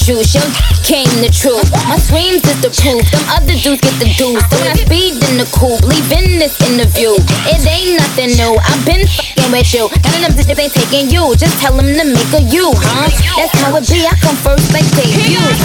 juice, your came the truth. My screams is the proof, them other dudes get the deuce. So when I speed in the coupe, leave in this interview. It ain't nothing new, I've been fucking with you. None of them bitches ain't taking you, just tell them to make a you, huh? That's how it be, I come first like debut.